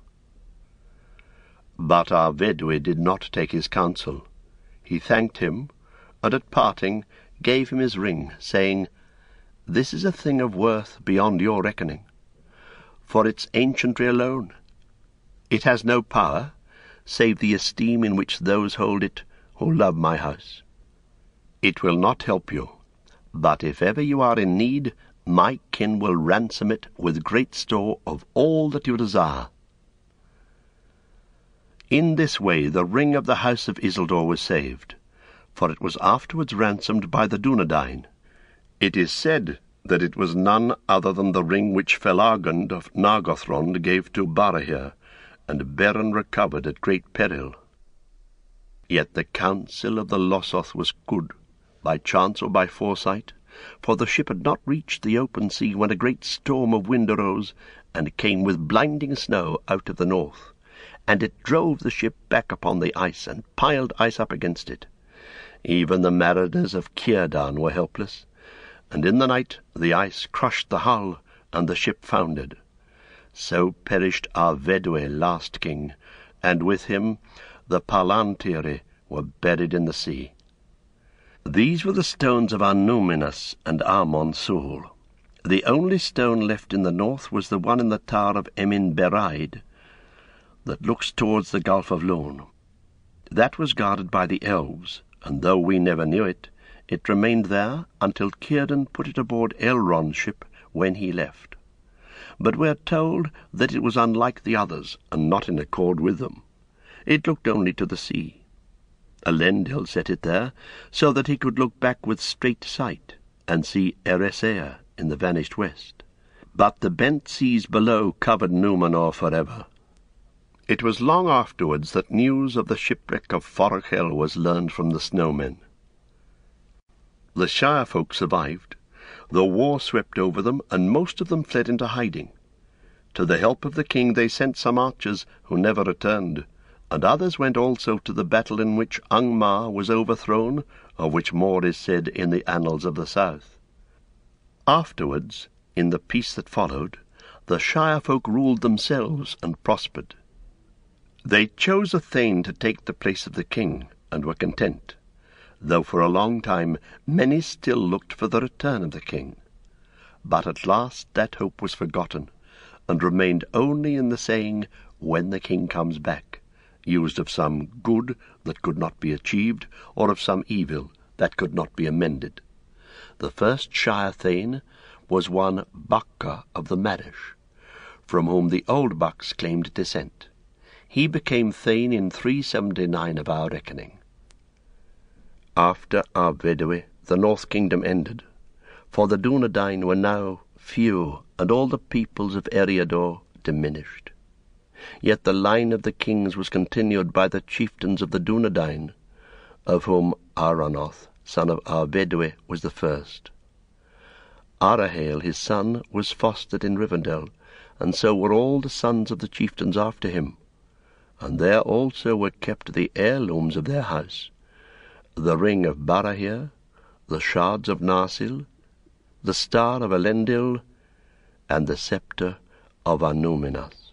But Ar-Vedui did not take his counsel. He thanked him, and at parting gave him his ring, saying, "This is a thing of worth beyond your reckoning, for its ancientry alone. It has no power, save the esteem in which those hold it who love my house. It will not help you, but if ever you are in need, my kin will ransom it with great store of all that you desire." In this way the ring of the house of Isildur was saved, for it was afterwards ransomed by the Dunedain. It is said that it was none other than the ring which Felagund of Nargothrond gave to Barahir, and Beren recovered at great peril. Yet the counsel of the Lossoth was good, by chance or by foresight, for the ship had not reached the open sea when a great storm of wind arose, and came with blinding snow out of the north, and it drove the ship back upon the ice, and piled ice up against it. Even the mariners of Círdan were helpless, and in the night the ice crushed the hull, and the ship foundered. So perished Ar-Vedui, last king, and with him the Palantiri were buried in the sea. These were the stones of Annúminas and Amon-Sul. The only stone left in the north was the one in the tower of Emin-Beraid, that looks towards the Gulf of Lune. That was guarded by the elves, and though we never knew it, it remained there until Círdan put it aboard Elrond's ship when he left. But we are told that it was unlike the others, and not in accord with them. It looked only to the sea. Elendil set it there, so that he could look back with straight sight, and see Erisea in the vanished west. But the bent seas below covered Númenor forever. It was long afterwards that news of the shipwreck of Forochel was learned from the snowmen. The Shire folk survived. The war swept over them, and most of them fled into hiding. To the help of the king they sent some archers who never returned, and others went also to the battle in which Angmar was overthrown, of which more is said in the annals of the south. Afterwards, in the peace that followed, the Shire folk ruled themselves and prospered. They chose a thane to take the place of the king, and were content, though for a long time many still looked for the return of the king. But at last that hope was forgotten, and remained only in the saying, "When the king comes back," used of some good that could not be achieved, or of some evil that could not be amended. The first Shire thane was one Bacca of the Marish, from whom the old Bucks claimed descent. He became thane in 379 of our reckoning. After Arvedui, the North Kingdom ended, for the Dunedain were now few, and all the peoples of Eriador diminished. Yet the line of the kings was continued by the chieftains of the Dunedain, of whom Aranoth, son of Arvedui, was the first. Arahel, his son, was fostered in Rivendell, and so were all the sons of the chieftains after him. And there also were kept the heirlooms of their house, the ring of Barahir, the shards of Narsil, the star of Elendil, and the sceptre of Anúminas.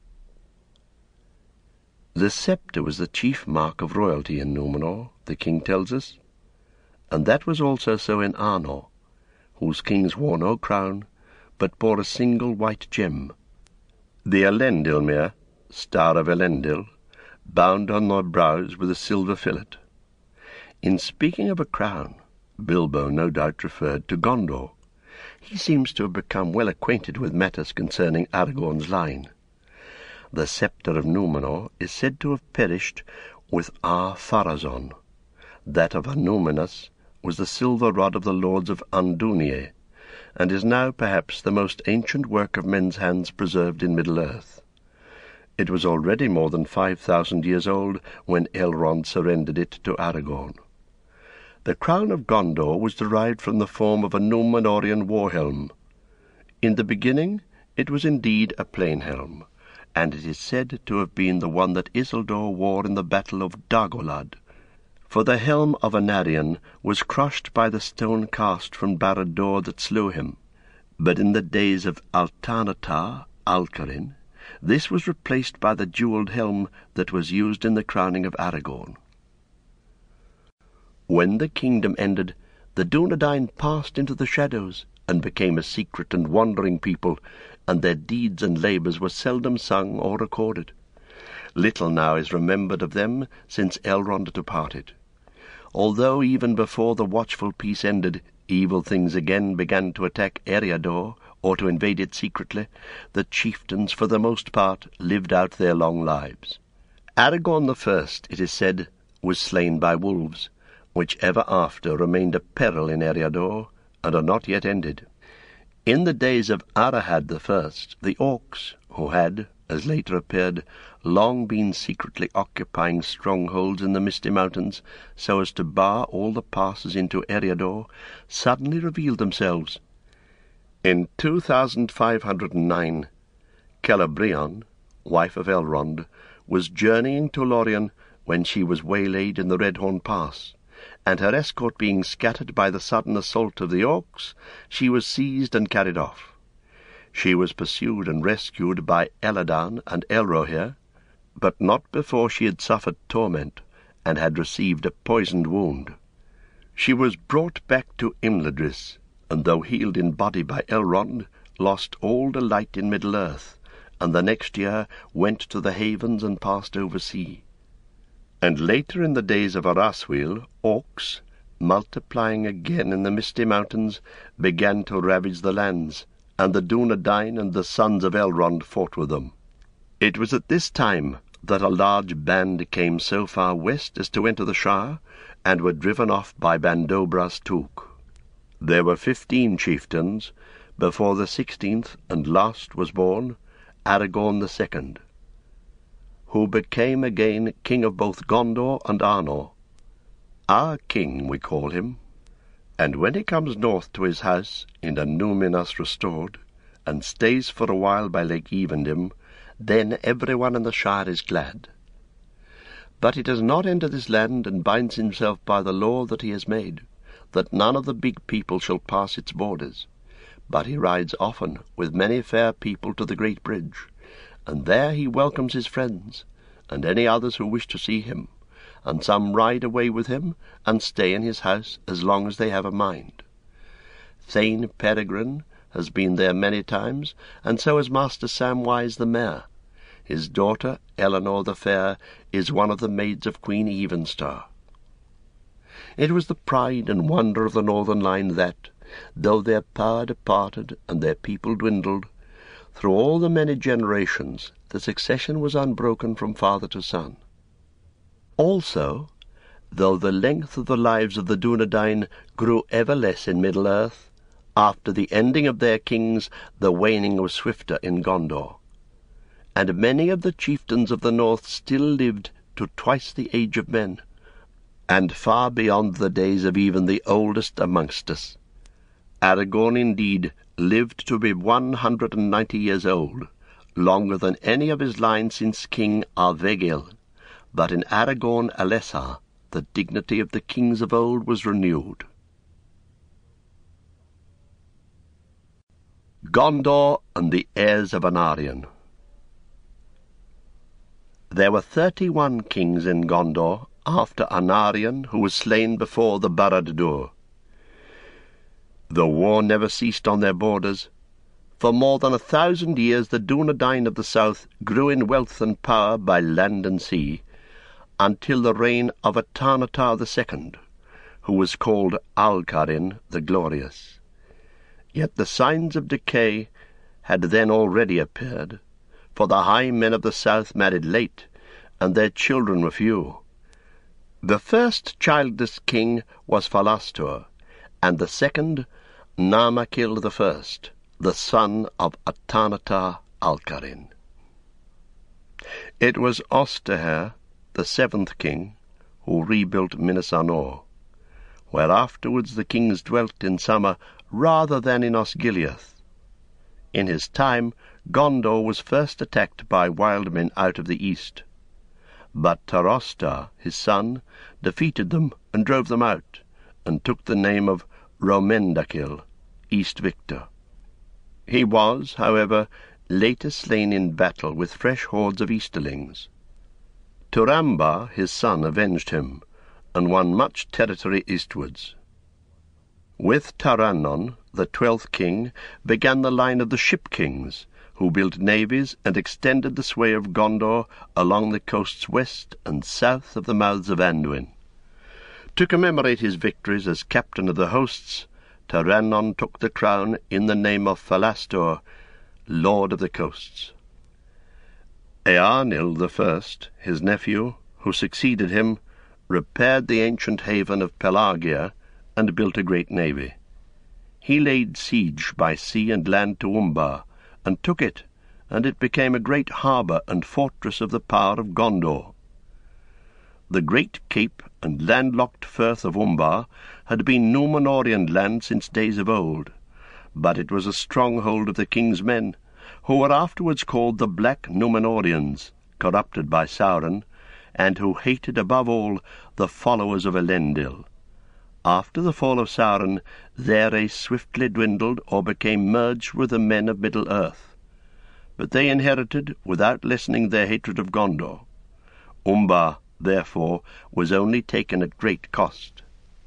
The sceptre was the chief mark of royalty in Númenor, the king tells us, and that was also so in Arnor, whose kings wore no crown, but bore a single white gem, the Elendilmere, star of Elendil, bound on their brows with a silver fillet. In speaking of a crown, Bilbo no doubt referred to Gondor. He seems to have become well acquainted with matters concerning Aragorn's line. The sceptre of Númenor is said to have perished with Ar-Pharazôn. That of Anúminas was the silver rod of the lords of Andúnié, and is now perhaps the most ancient work of men's hands preserved in Middle-earth. It was already more than 5,000 years old when Elrond surrendered it to Aragorn. The crown of Gondor was derived from the form of a Númenorian war-helm. In the beginning it was indeed a plain helm, and it is said to have been the one that Isildur wore in the battle of Dagorlad. For the helm of Anarion was crushed by the stone cast from Barad-dûr that slew him. But in the days of Altanatar, Alcarin, this was replaced by the jewelled helm that was used in the crowning of Aragorn. When the kingdom ended, the Dunedain passed into the shadows, and became a secret and wandering people, and their deeds and labours were seldom sung or recorded. Little now is remembered of them since Elrond departed. Although even before the watchful peace ended, evil things again began to attack Eriador, or to invade it secretly, the chieftains for the most part lived out their long lives. Aragorn the First, it is said, was slain by wolves, which ever after remained a peril in Eriador, and are not yet ended. In the days of Arahad the First, the Orcs, who had, as later appeared, long been secretly occupying strongholds in the Misty Mountains, so as to bar all the passes into Eriador, suddenly revealed themselves. In 2509, Celebrian, wife of Elrond, was journeying to Lorien when she was waylaid in the Redhorn Pass, and her escort being scattered by the sudden assault of the Orcs, she was seized and carried off. She was pursued and rescued by Elladan and Elrohir, but not before she had suffered torment and had received a poisoned wound. She was brought back to Imladris, and though healed in body by Elrond, lost all delight in Middle-earth, and the next year went to the havens and passed over sea. And later in the days of Araswil, Orcs, multiplying again in the Misty Mountains, began to ravage the lands, and the Dunedain and the sons of Elrond fought with them. It was at this time that a large band came so far west as to enter the Shire, and were driven off by Bandobras Took. There were 15 chieftains before the 16th and last was born, Aragorn the second, who became again king of both Gondor and Arnor. Our king we call him, and when he comes north to his house in Annúminas restored, and stays for a while by Lake Evendim, then everyone in the Shire is glad. But he does not enter this land, and binds himself by the law that he has made, that none of the big people shall pass its borders. But he rides often with many fair people to the great bridge, and there he welcomes his friends, and any others who wish to see him, and some ride away with him, and stay in his house as long as they have a mind. Thane Peregrine has been there many times, and so has Master Samwise the Mayor. His daughter, Eleanor the Fair, is one of the maids of Queen Evenstar. It was the pride and wonder of the northern line that, though their power departed and their people dwindled, through all the many generations the succession was unbroken from father to son. Also, though the length of the lives of the Dúnedain grew ever less in Middle-earth, after the ending of their kings the waning was swifter in Gondor, and many of the chieftains of the north still lived to twice the age of men, and far beyond the days of even the oldest amongst us. Aragorn indeed lived to be 190 years old, longer than any of his line since King Arvegil, but in Aragorn Alessar the dignity of the kings of old was renewed. Gondor and the heirs of Anarion. There were 31 kings in Gondor after Anarion, who was slain before the Barad-dûr. The war never ceased on their borders. For more than 1,000 years the Dúnedain of the south grew in wealth and power by land and sea, until the reign of Etarnatar II, who was called Alcarin the Glorious. Yet the signs of decay had then already appeared, for the high men of the south married late, and their children were few. The first childless king was Falastur, and the second Narmakil I, the son of Etarnatar Alcarin. It was Osterher, the 7th king, who rebuilt Minas Anor, where afterwards the kings dwelt in summer rather than in Osgiliath. In his time Gondor was first attacked by wild men out of the east, but Tarostar, his son, defeated them and drove them out, and took the name of Romendakil, East Victor. He was, however, later slain in battle with fresh hordes of Easterlings. Turambar, his son, avenged him, and won much territory eastwards. With Tarannon, the 12th king, began the line of the ship kings, who built navies and extended the sway of Gondor along the coasts west and south of the mouths of Anduin. To commemorate his victories as captain of the hosts, Tarannon took the crown in the name of Falastur, lord of the coasts. Eärnil I, his nephew, who succeeded him, repaired the ancient haven of Pelagia and built a great navy. He laid siege by sea and land to Umbar, and took it, and it became a great harbour and fortress of the power of Gondor. The great cape and landlocked firth of Umbar had been Númenorian land since days of old, but it was a stronghold of the king's men, who were afterwards called the Black Númenorians, corrupted by Sauron, and who hated above all the followers of Elendil. After the fall of Sauron, their race swiftly dwindled or became merged with the men of Middle-earth. But they inherited, without lessening their hatred of Gondor. Umbar, therefore, was only taken at great cost.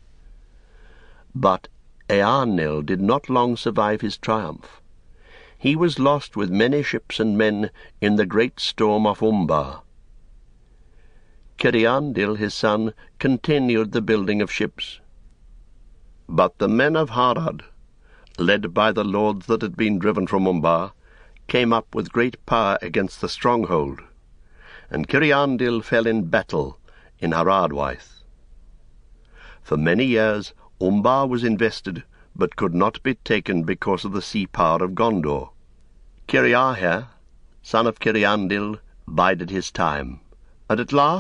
But Eärnil did not long survive his triumph. He was lost with many ships and men in the great storm off Umbar. Ciriandil, his son, continued the building of ships. But the men of Harad, led by the lords that had been driven from Umbar, came up with great power against the stronghold, and Ciriandil fell in battle in Haradwaith. For many years Umbar was invested but could not be taken because of the sea power of Gondor. Kiriaher, son of Kiriandil, bided his time, and at last